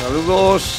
Saludos,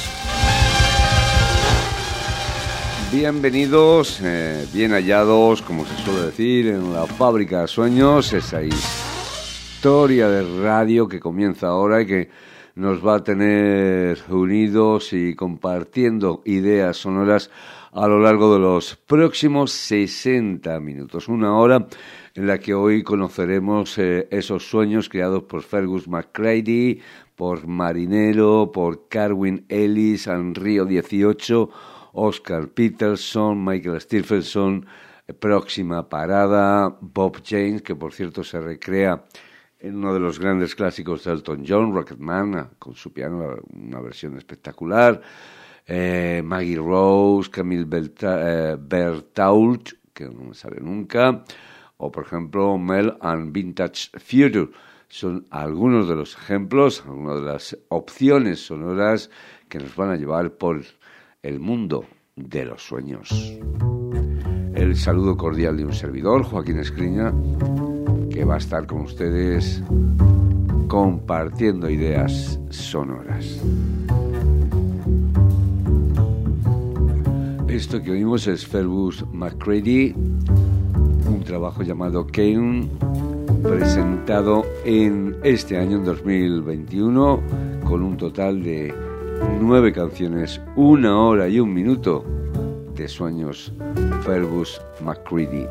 bienvenidos, bien hallados, como se suele decir, en la fábrica de sueños, esa historia de radio que comienza ahora y que nos va a tener unidos y compartiendo ideas sonoras a lo largo de los próximos 60 minutos, una hora en la que hoy conoceremos esos sueños creados por Fergus McCready, por Marinero, por Carwyn Ellis, Rio 18, Oscar Peterson, Michael Stephenson, Próxima Parada, Bob James, que por cierto se recrea en uno de los grandes clásicos de Elton John, Rocketman, con su piano, una versión espectacular, Maggie Rose, Camille Bertault, que no me sale nunca, o por ejemplo Mel and Vintage Future. Son algunos de los ejemplos, algunas de las opciones sonoras que nos van a llevar por el mundo de los sueños. El saludo cordial de un servidor, Joaquín Escriña, que va a estar con ustedes compartiendo ideas sonoras. Esto que oímos es Fergus McCready, un trabajo llamado Kane, presentado en este año, en 2021, con un total de 9 canciones, 1 hora y 1 minuto de sueños. Fergus McCready.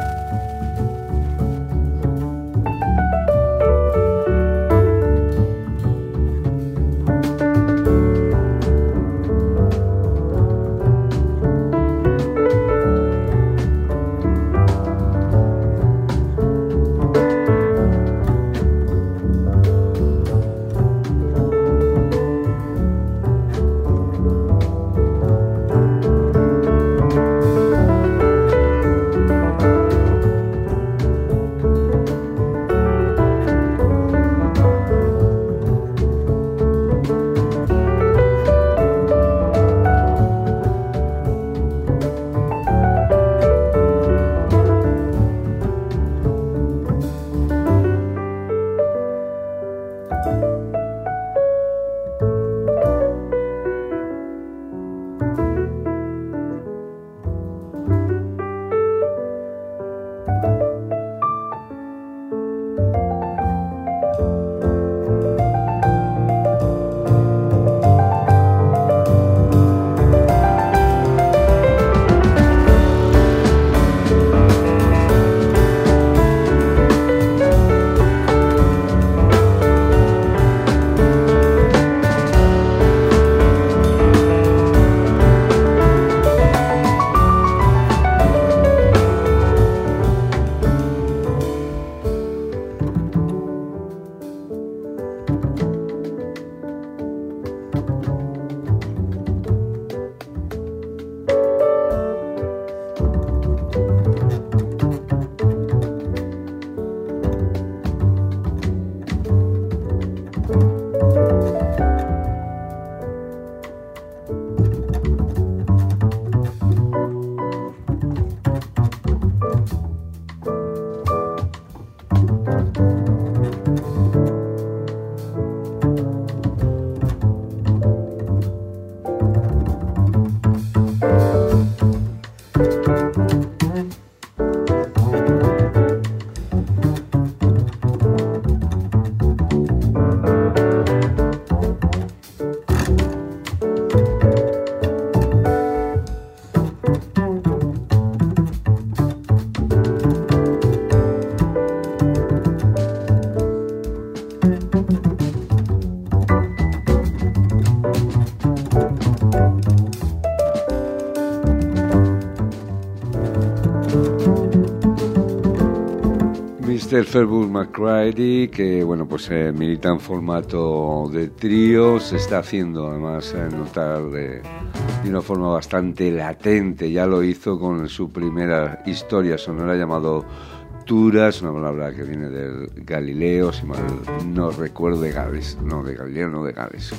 Fergus McCready, que bueno, pues milita en formato de trío, se está haciendo además notar de una forma bastante latente. Ya lo hizo con su primera historia sonora llamado Turas, una palabra que viene del Galileo, si mal no recuerdo, de Gales, no de Galileo, no de Gales.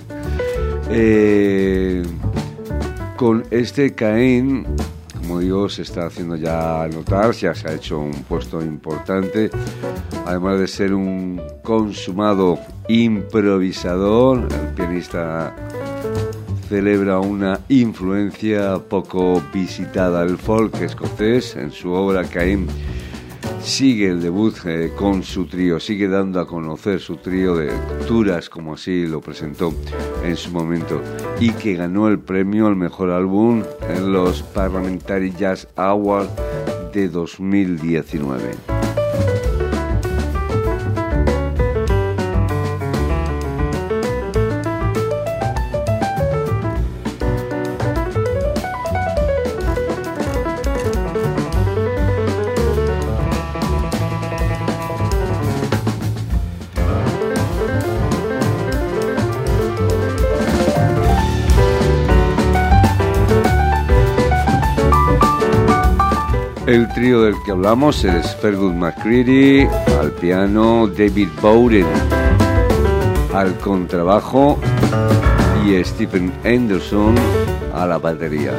Con este Caín, como digo, se está haciendo ya notar, ya se ha hecho un puesto importante, además de ser un consumado improvisador. El pianista celebra una influencia poco visitada del folk escocés. En su obra Caín sigue el debut con su trío, sigue dando a conocer su trío de culturas, como así lo presentó en su momento, y que ganó el premio al mejor álbum en los Parliamentary Jazz Awards de 2019. El trío del que hablamos es Fergus McCready al piano, David Bowden al contrabajo y Stephen Anderson a la batería.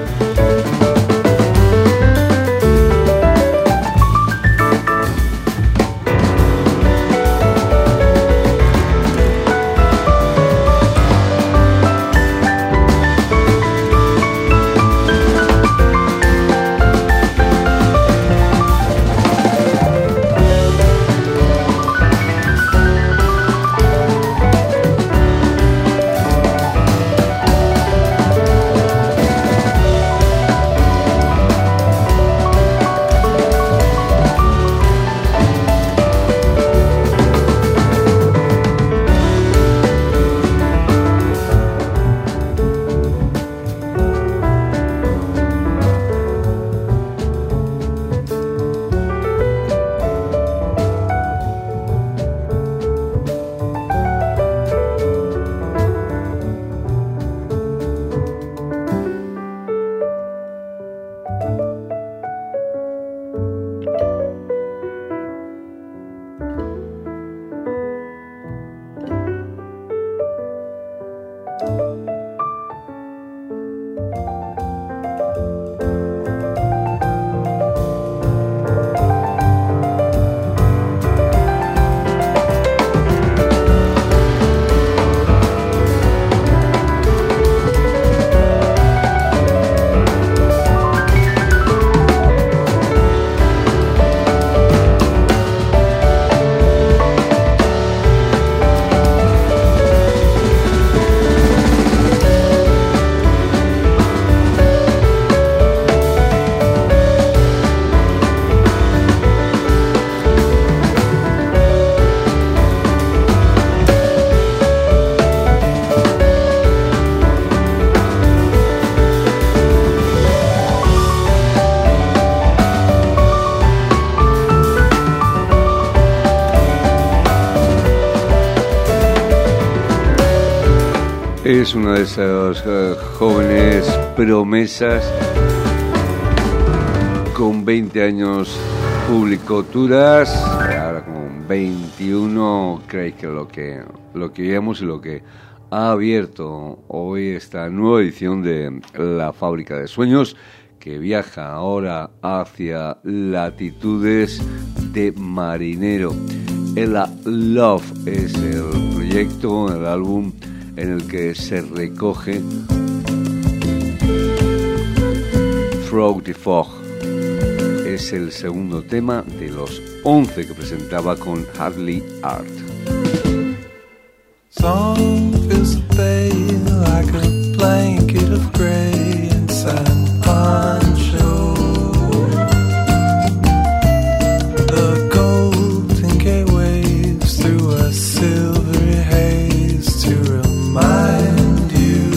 Es una de esas jóvenes promesas. Con 20 años publicó Turas, ahora con 21 creo que lo que vemos y lo que ha abierto hoy esta nueva edición de La Fábrica de Sueños, que viaja ahora hacia latitudes de marinero. Ella Love es el proyecto, el álbum en el que se recoge Through the Fog. Es el segundo tema de los 11 que presentaba con Hadley Art. Song feels a day like a blanket of gray inside poncho. The golden gate waves through a silvery haze to remind you.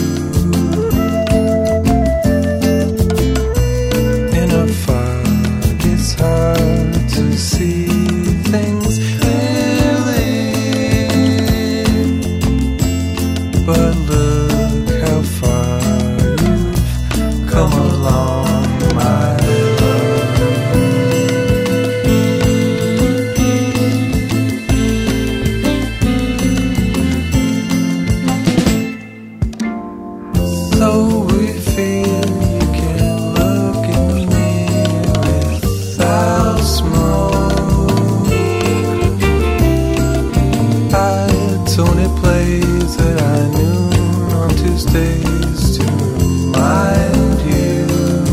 In a fog it's hard to see things clearly, but days to remind you.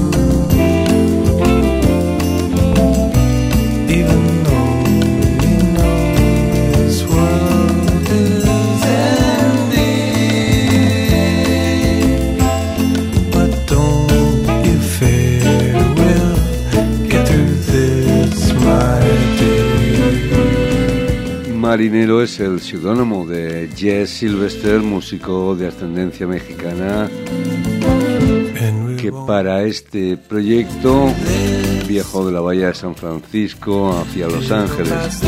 Even though you know this world is ending, but don't you fear, we'll get through this, my dear. Marinero es el seudónimo de Jess Sylvester, músico de ascendencia mexicana, que para este proyecto viajó de la bahía de San Francisco hacia Los Ángeles.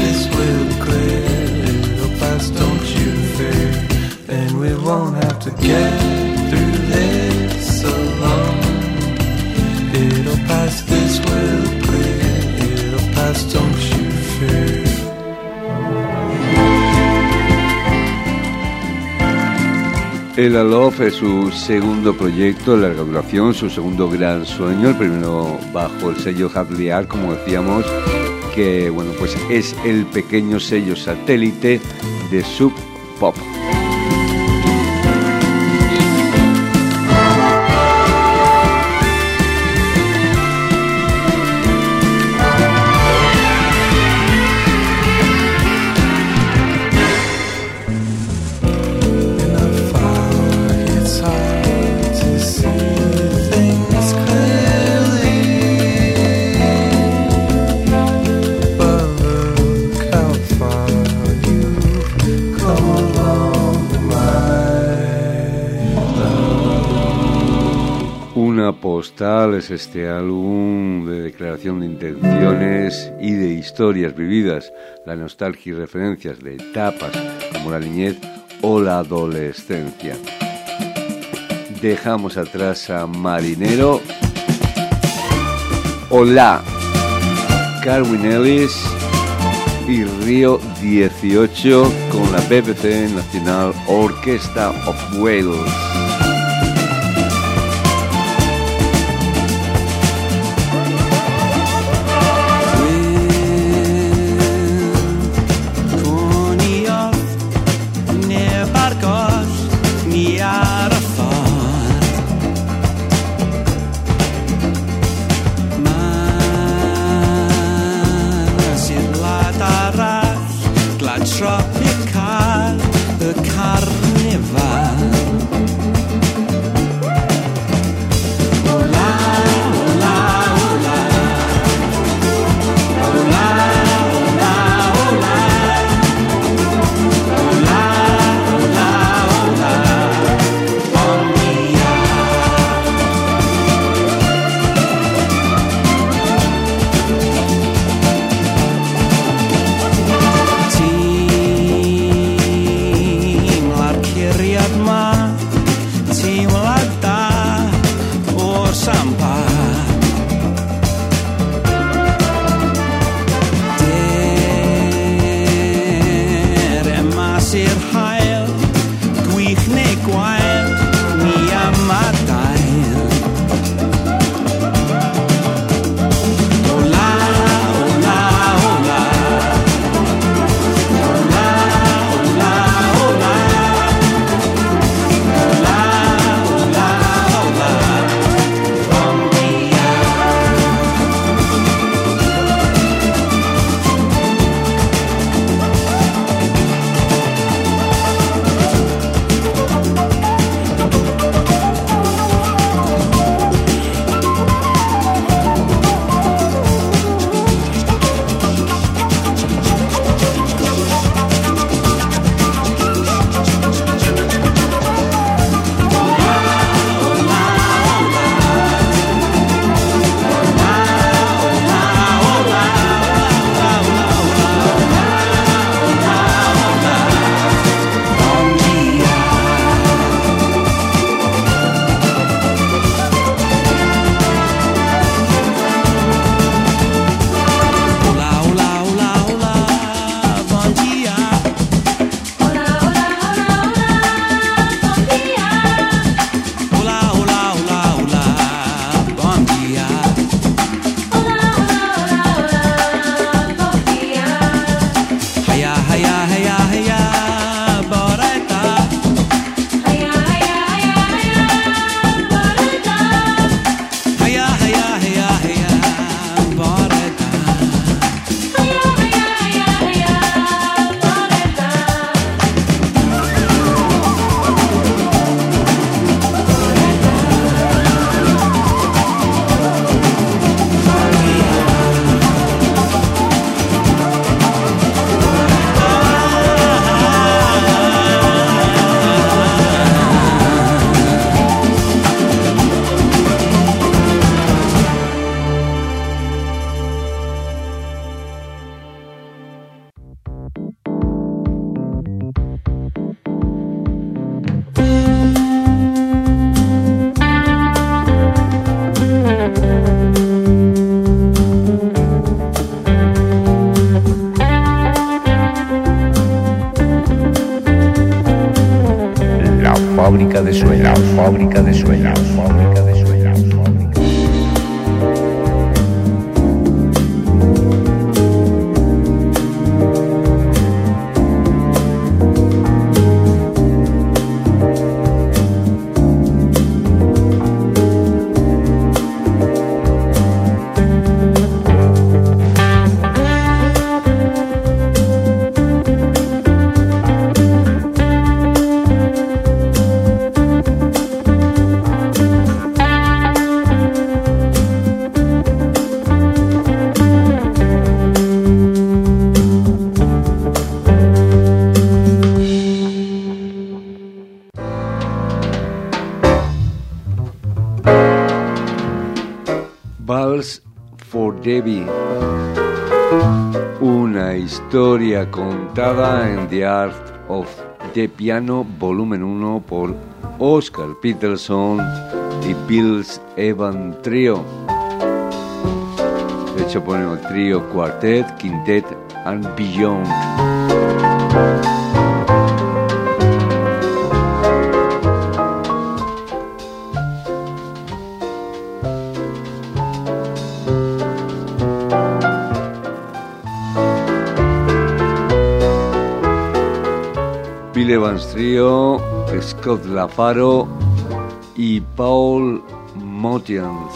El Love es su segundo proyecto de larga duración, su segundo gran sueño, el primero bajo el sello Hadley Art, como decíamos, que bueno, pues es el pequeño sello satélite de Sub Pop. Postal es este álbum de declaración de intenciones y de historias vividas, la nostalgia y referencias de etapas como la niñez o la adolescencia. Dejamos atrás a Marinero. Hola, Carwyn Ellis y Río 18 con la BBC National Orchestra of Wales. Tropical, the carnival. Hola, hola, hola. Hola, hola, hola. Hola, hola, hola. Bon dia. Bon fábrica de sueños, la fábrica de sueños, la fábrica de sueños, la fábrica. Vals for Debbie, una historia contada en The Art of the Piano, volumen 1, por Oscar Peterson y Bills Evans Trio. De hecho ponemos trío, quartet, quintet and beyond. Bill Evans Trio, Scott LaFaro y Paul Motians.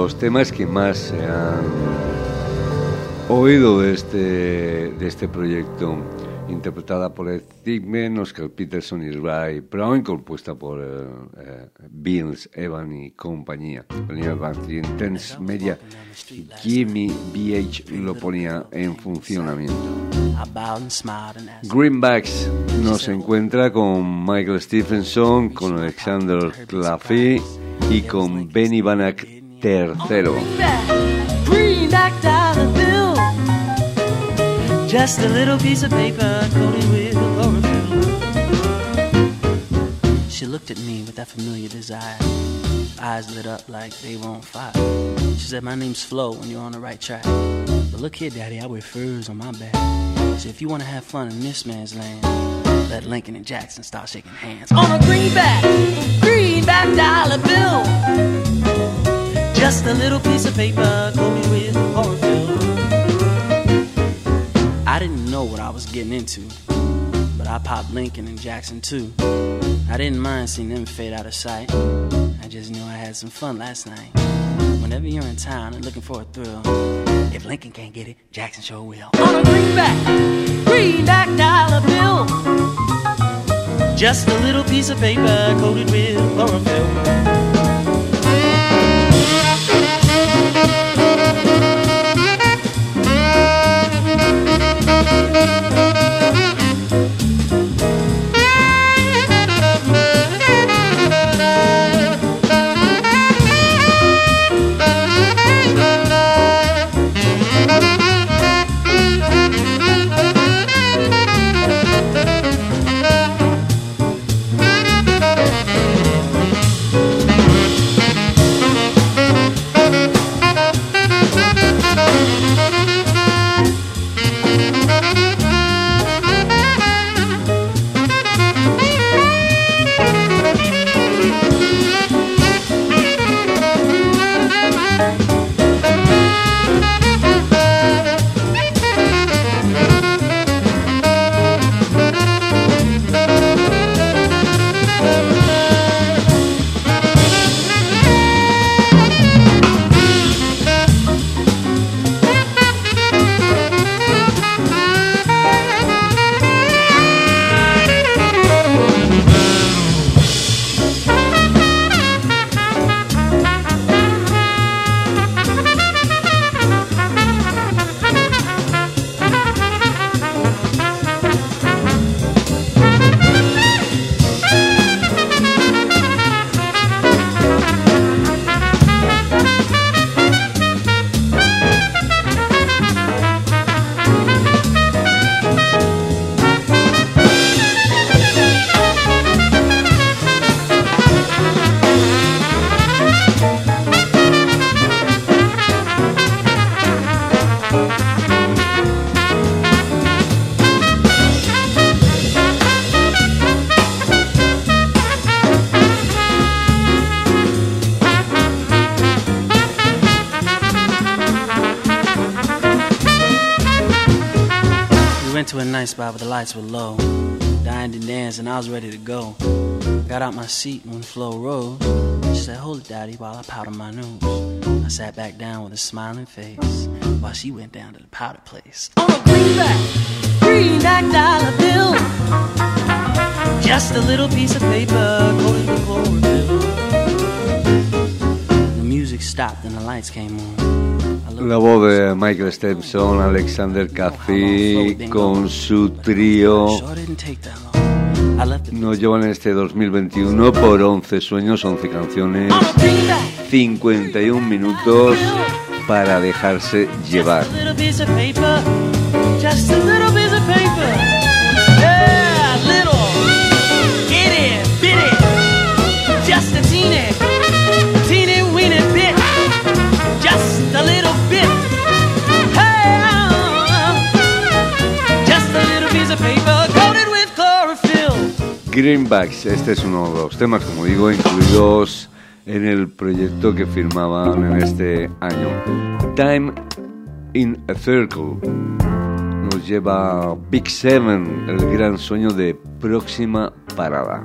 los temas que más se han oído de este proyecto, interpretada por Ed Thigpen, Oscar Peterson y Ray Brown, compuesta por Vince Evan y compañía. Venía de Intense Media, Jimmy BH lo ponía en funcionamiento. Greenbacks nos encuentra con Michael Stephenson, con Alexander Claffey y con Benny Banach III. Greenback dollar bill, just a little piece of paper coated with chlorophyll. She looked at me with that familiar desire, eyes lit up like they were on fire. She said, my name's Flo and you're on the right track, but look here, Daddy, I wear furs on my back. So if you want to have fun in this man's land, let Lincoln and Jackson start shaking hands. On a greenback dollar bill, just a little piece of paper coated with chlorophyll. I didn't know what I was getting into, but I popped Lincoln and Jackson too. I didn't mind seeing them fade out of sight. I just knew I had some fun last night. Whenever you're in town and looking for a thrill, if Lincoln can't get it, Jackson sure will. On a greenback dollar bill, just a little piece of paper coated with chlorophyll. To a nice spot where the lights were low. Dined and danced and I was ready to go. Got out my seat when Flo rose. She said, hold it, Daddy, while I powder my nose. I sat back down with a smiling face while she went down to the powder place. On a greenback dollar bill, just a little piece of paper coated with chlorophyll. The music stopped and the lights came on. La voz de Michael Stephenson, Alexander Claffey con su trío nos llevan este 2021 por 11 sueños, 11 canciones, 51 minutos para dejarse llevar. Greenbacks, este es uno de los temas, como digo, incluidos en el proyecto que firmaban en este año. Time in a Circle nos lleva Big Seven, el gran sueño de Próxima Parada.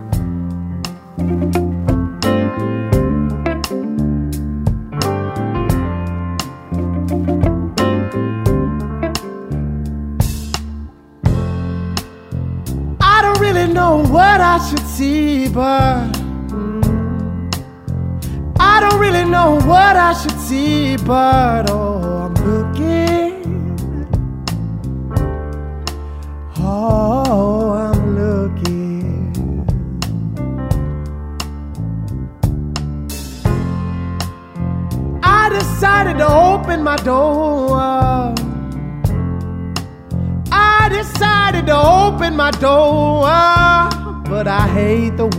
know what I should see, but I don't really know what I should see, but oh, I'm looking. Oh, I'm looking. I decided to open my door. I decided to open my door, but I hate the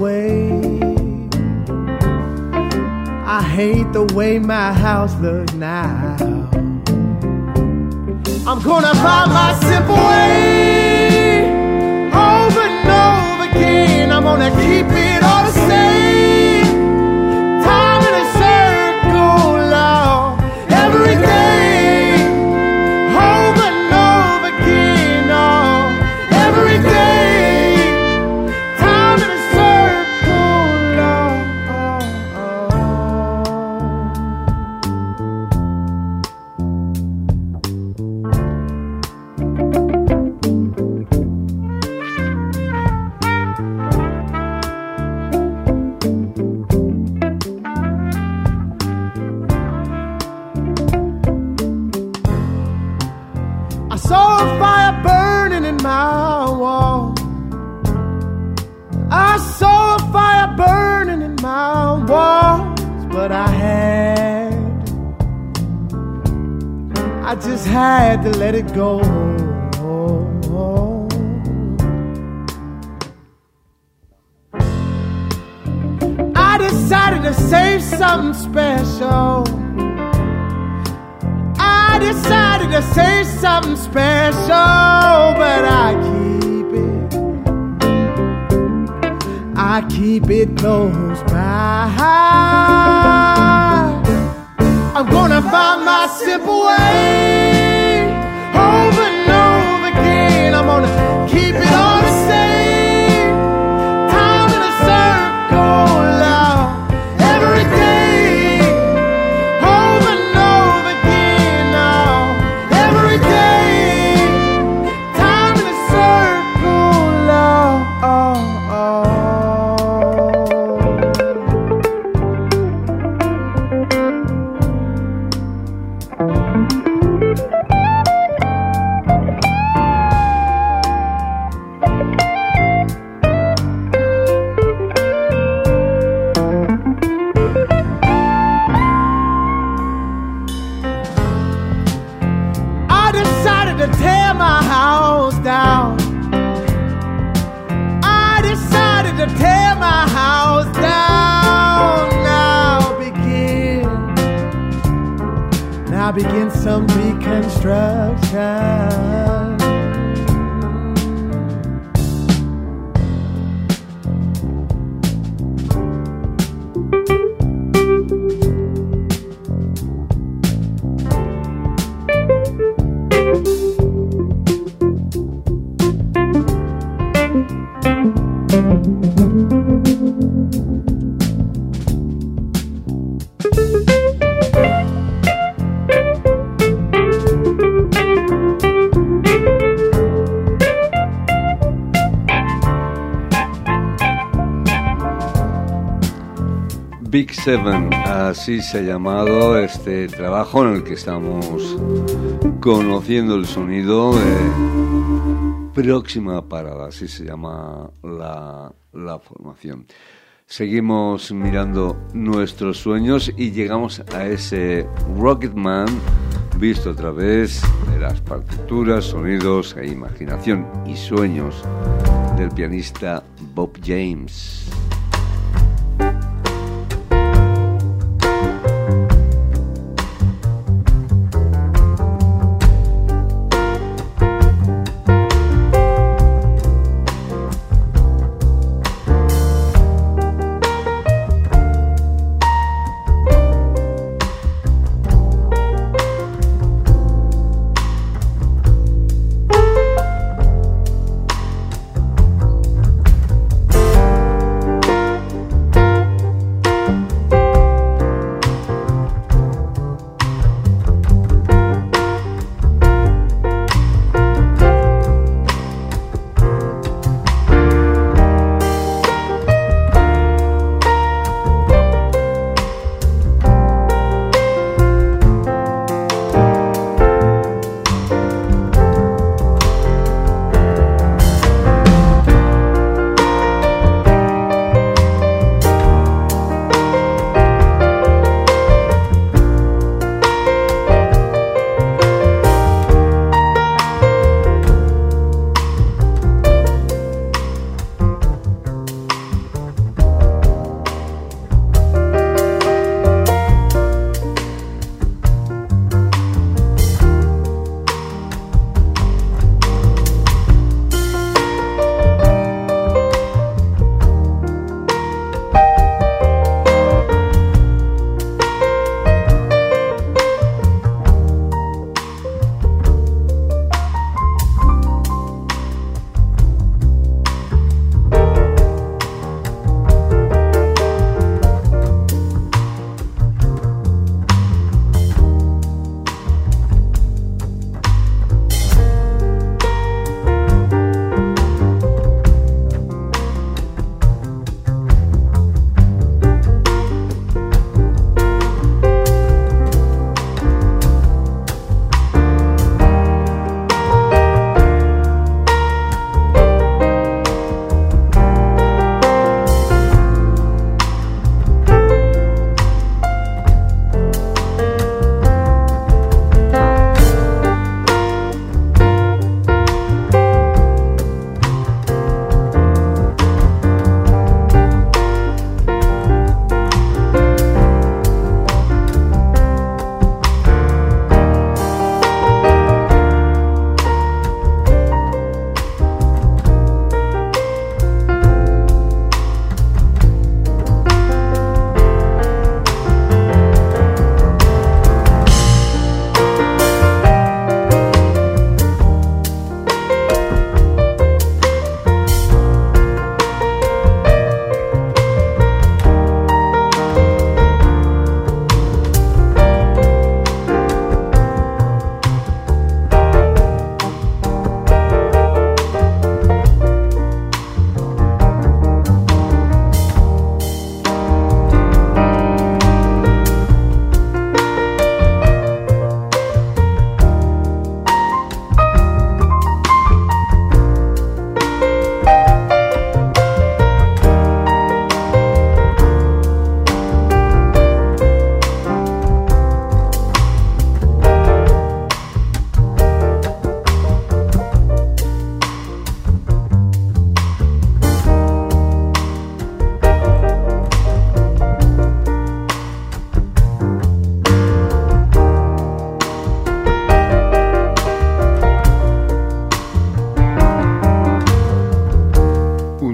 way my house looks now. I'm gonna find my simple way over and over again. I'm gonna keep it all the same. Time in a circle, Lord, every day. Over and over again, oh, every day. Time in a circle, Lord. I saw a fire burning in my wall. I saw a fire burning in my walls, but I just had to let it go. I decided to save something special. I decided to say something special, but I keep it close by. I'm gonna find my simple way over and over again. I'm gonna keep it all the same. Time in a circle, Lord, every day. Over and over again, oh, every day. Time in a circle, Lord. I decided to tear my house down. I decided to tear my house down. Now begin some reconstruction. Big Seven, así se ha llamado este trabajo en el que estamos conociendo el sonido de Próxima Parada, así se llama la formación. Seguimos mirando nuestros sueños y llegamos a ese Rocketman visto a través de las partituras, sonidos e imaginación y sueños del pianista Bob James.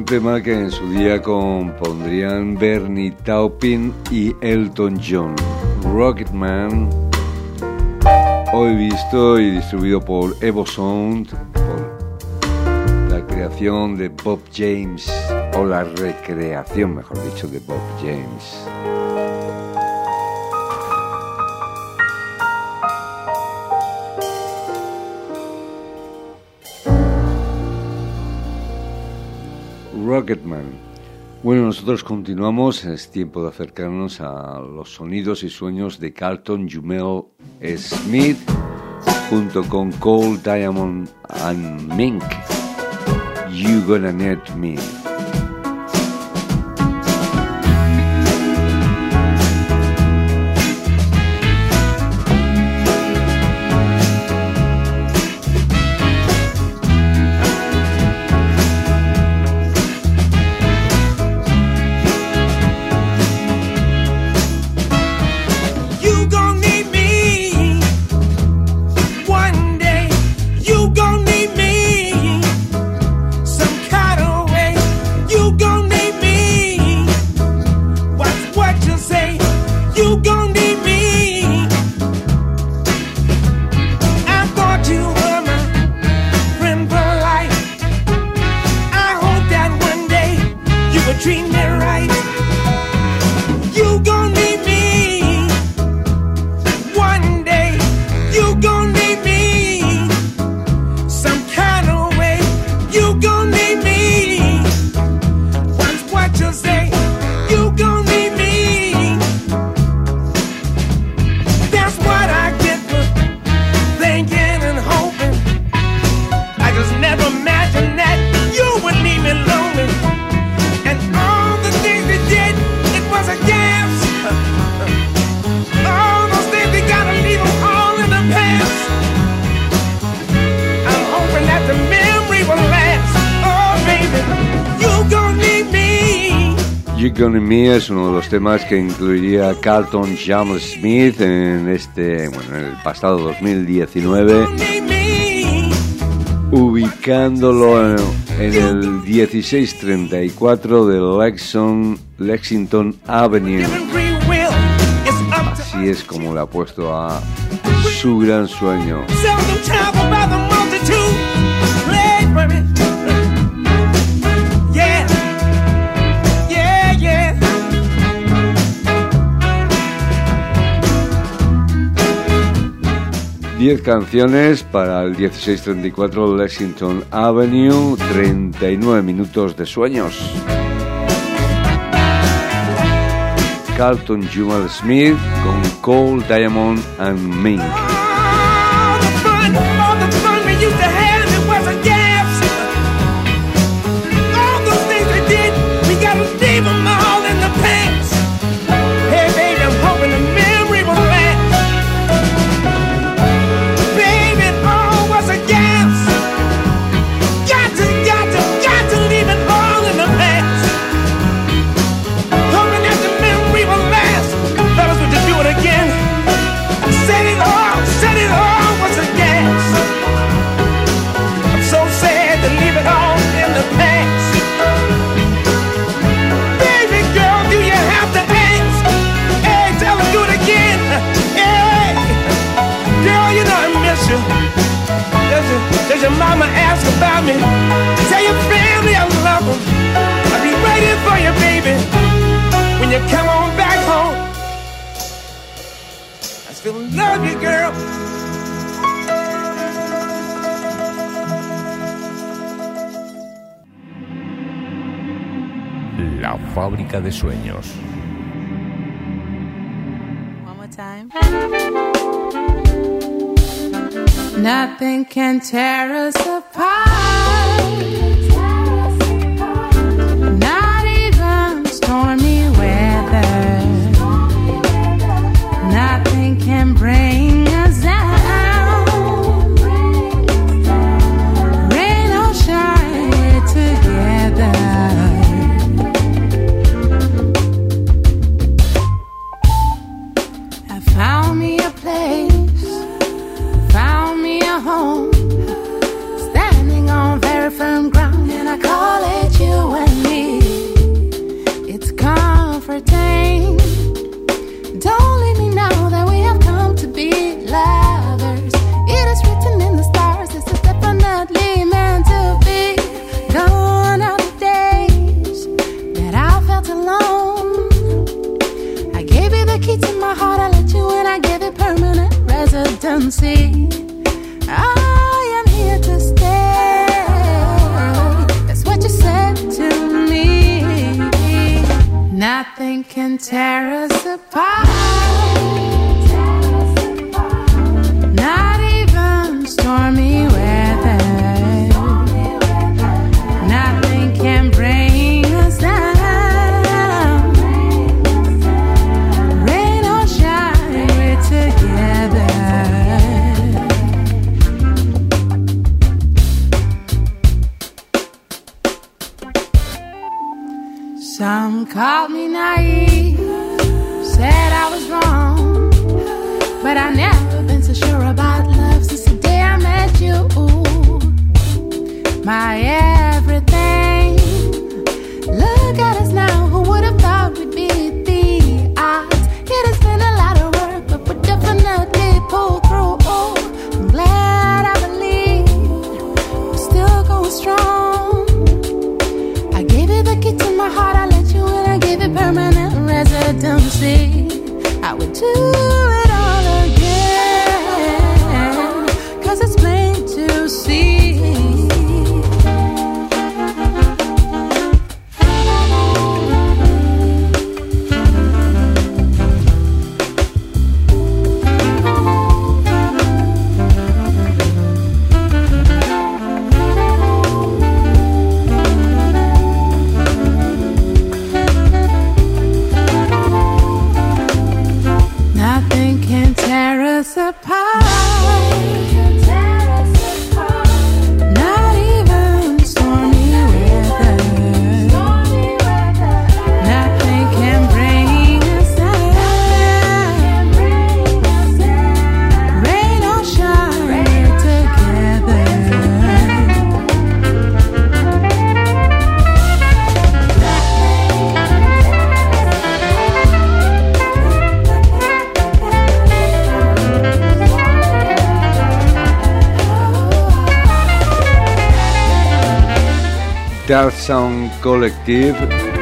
tema que en su día compondrían Bernie Taupin y Elton John. Rocketman, hoy visto y distribuido por Evo Sound, por la creación de Bob James, o la recreación, mejor dicho, de Bob James. Rocketman. Bueno, nosotros continuamos, es tiempo de acercarnos a los sonidos y sueños de Carlton Jumel Smith junto con Cole Diamond and Mink. You Gonna Need Me. You Gonna Me es uno de los temas que incluiría Carlton Jumel Smith en el pasado 2019, ubicándolo en el 1634 de Lexington Avenue. Así es como le ha puesto a su gran sueño. 10 canciones para el 1634 Lexington Avenue, 39 minutos de sueños. Carlton Jumel Smith con Cole Diamond and Mink. Does your mama ask about me? Tell your family I love them. I'll be waiting for you, baby, when you come on back home. I still love you, girl. La fábrica de sueños. One more time. Nothing can tear us apart. Not even stormy weather. Nothing can bring us down. Rain or shine, we're together. I found me a place, found me a home, standing on Nothing can tear us apart. Not even stormy weather. Nothing can bring us down. Rain or shine, we're together. Some called me naive, said I was wrong, but I've never been so sure about love since the day I met you. My everything. Look at us now, who would have thought we'd be the odds? It has been a lot of work, but we're definitely pulled through. I'm glad I believe we're still going strong. I gave you the key to my heart, I let you in, I gave it permanent residency. I would do it all again, 'cause it's plain to see. Nothing can tear us apart. Not even stormy weather. Nothing can bring us down. Rain or shine, we're together. Dark Sound Collective.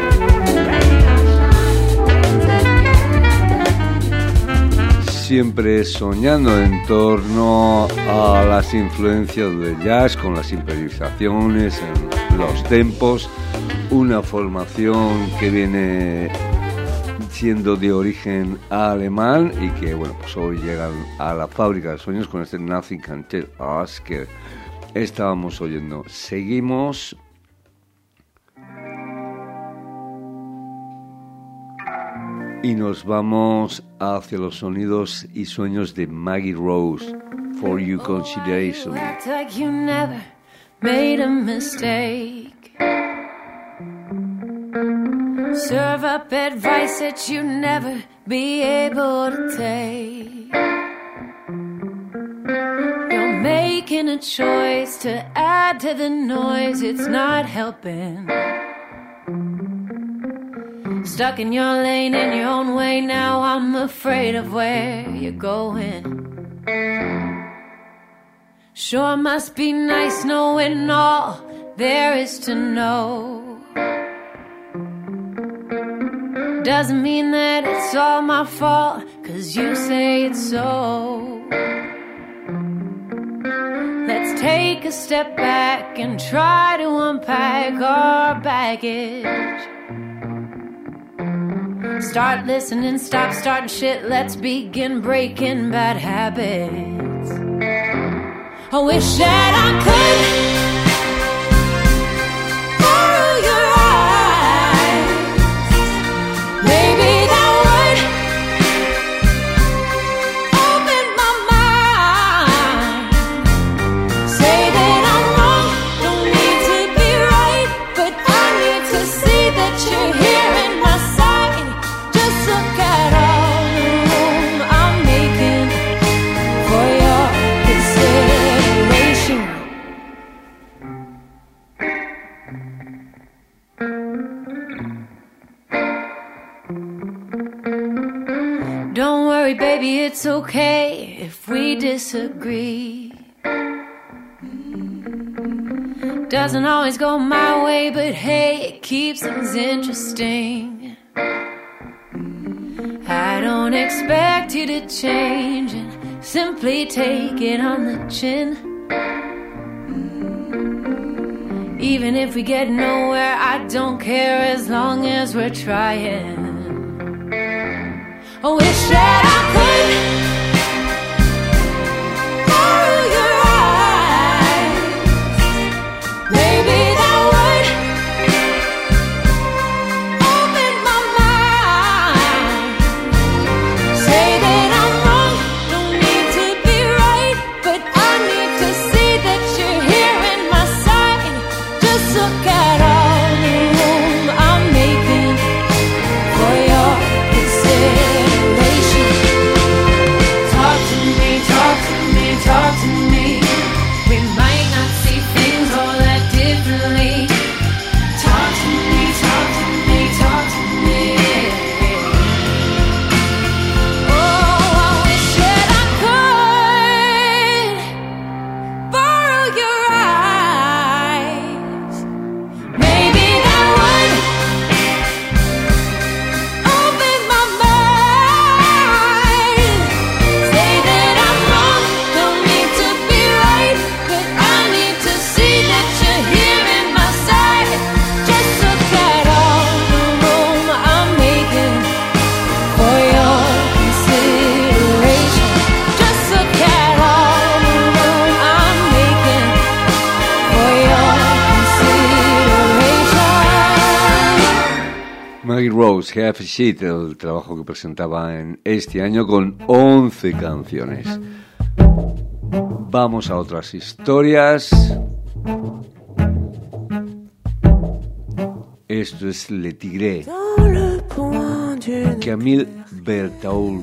Siempre soñando en torno a las influencias del jazz con las improvisaciones en los tempos, una formación que viene siendo de origen alemán y que bueno, pues hoy llegan a la fábrica de sueños con este Nothing Can Tell Us que estábamos oyendo. Seguimos. Y nos vamos hacia los sonidos y sueños de Maggie Rose, For Your Consideration. You act like you never made a mistake. Serve up advice that you never be able to take. You're making a choice to add to the noise, it's not helping. Stuck in your lane in your own way, now I'm afraid of where you're going. Sure must be nice knowing all there is to know. Doesn't mean that it's all my fault, 'cause you say it's so. Let's take a step back and try to unpack our baggage. Start listening, stop starting shit, let's begin breaking bad habits. I wish that I could borrow your eyes. Maybe that would open my mind. Say that I'm wrong, don't need to be right, but I need to see that you're here in my sight. Just look at all the room I'm making for your consideration. Don't worry, baby, it's okay if we disagree. Doesn't always go my way, but hey, it keeps things interesting. I don't expect you to change and simply take it on the chin. Even if we get nowhere, I don't care as long as we're trying. I wish that I could borrow your eyes. Maybe that would open my mind. Say that I'm wrong, don't need to be right, but I need to see that you're here in my sight. Just look at all the room I'm making for your consideration. Talk to me, talk to me, talk to me. We might not see things all that differently. Talk to me, talk to me, talk to me. Oh, I wish that I could borrow your eyes. Maybe that would open my mind. Say that I'm wrong, don't need to be right, but I need to see that you're here in my sight. Just look at all the room I'm making for your consideration. Just look at all the room I'm making for your consideration. Maggie Rose, Have a Seat, el trabajo que presentaba en este año con 11 canciones. Vamos a otras historias. Esto es Le Tigre, Dans le coin d'une Camille Berthaud,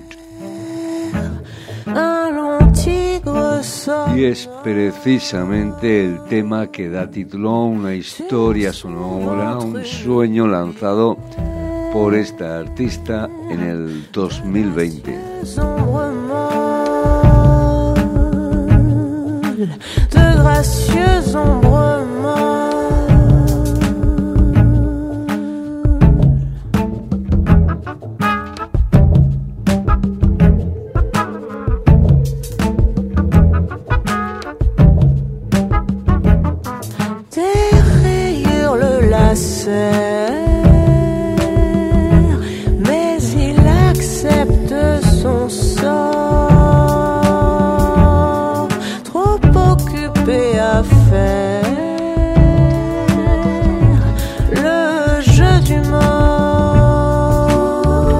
un long tigre sort. y es precisamente el tema que da título a una historia sonora, un sueño lanzado por esta artista en el 2020. Ombres molles, de gracieux ombres molles. Des rayures le lacèrent, mais il accepte son sort, trop occupé à faire le jeu du mort,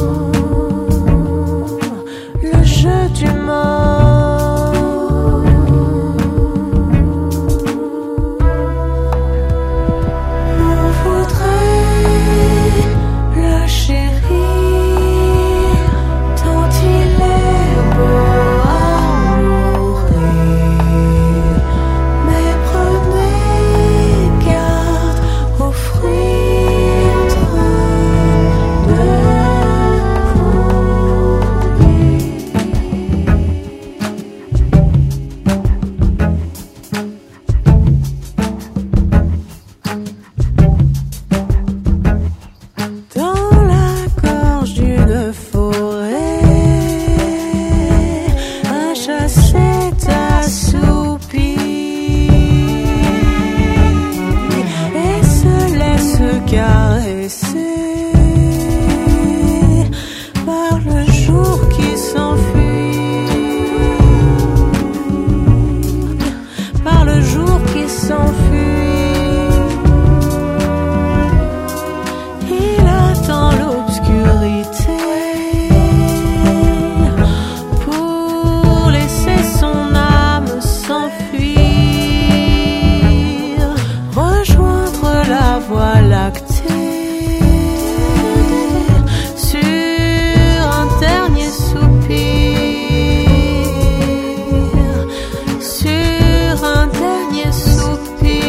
le jeu du mort. On voudrait le chérir, tant il est beau à mourir. Mais prenez garde aux fruits de dans la gorge d'une forêt, un chat s'est assoupi et se laisse caresser par le jour qui s'enfuit, par le jour qui s'enfuit. Il attend l'obscurité pour laisser son âme s'enfuir, rejoindre la voie lactée sur un dernier soupir, sur un dernier soupir.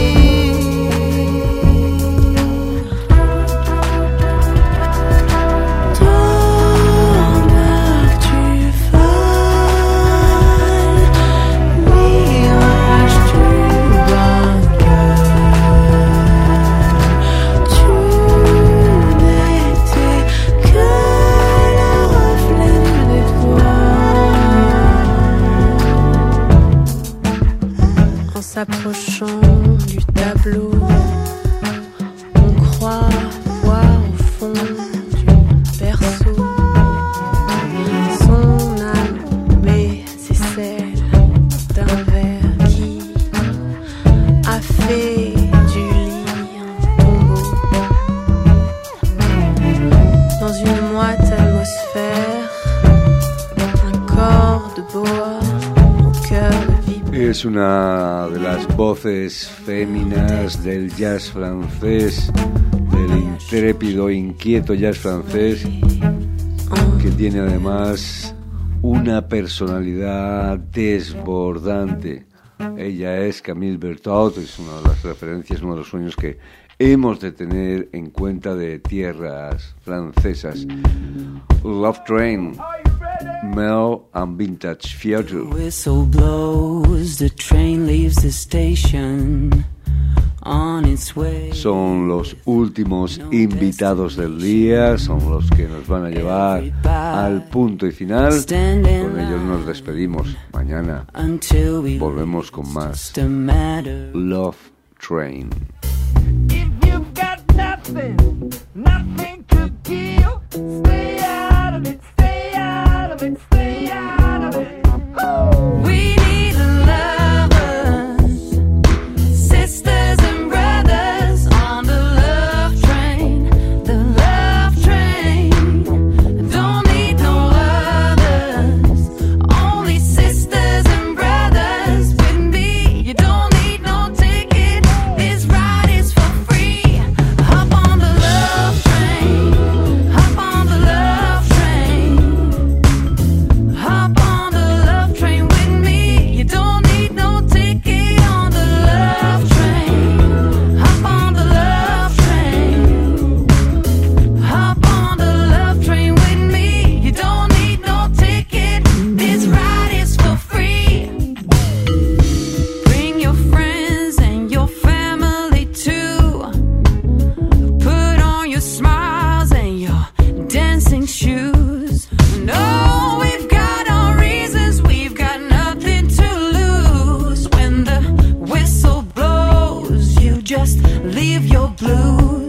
Tourneur du Val, mirage du vainqueur, tu Es una de las voces féminas del jazz francés, del intrépido, inquieto jazz francés, que tiene además una personalidad desbordante. Ella es Camille Berthaud, es una de las referencias, uno de los sueños que hemos de tener en cuenta de tierras francesas. Love Train, Mel and Vintage Theatre. Whistle blows, the train leaves the station. On its way. Son los últimos invitados del día, son los que nos van a llevar al punto y final. Con ellos nos despedimos. Mañana volvemos con más Love Train. If you've got nothing, nothing to give, stay out of it, stay out of it, stay out of it. Oh. We need lovers, sisters and brothers on the love train, the love train. Don't need no others, only sisters and brothers with me. You don't need no ticket, this ride is for free. Hop on the love train, hop on the love train, hop on the love train with me. You don't need no ticket on the love train. Hop on the love train, hop on the love train with me. You don't need no ticket, this ride is for free. Bring your friends and your family too. Put on your smiles and your dancing shoes. No, we've got our reasons, we've got nothing to lose. When the whistle blows, you just leave your blues.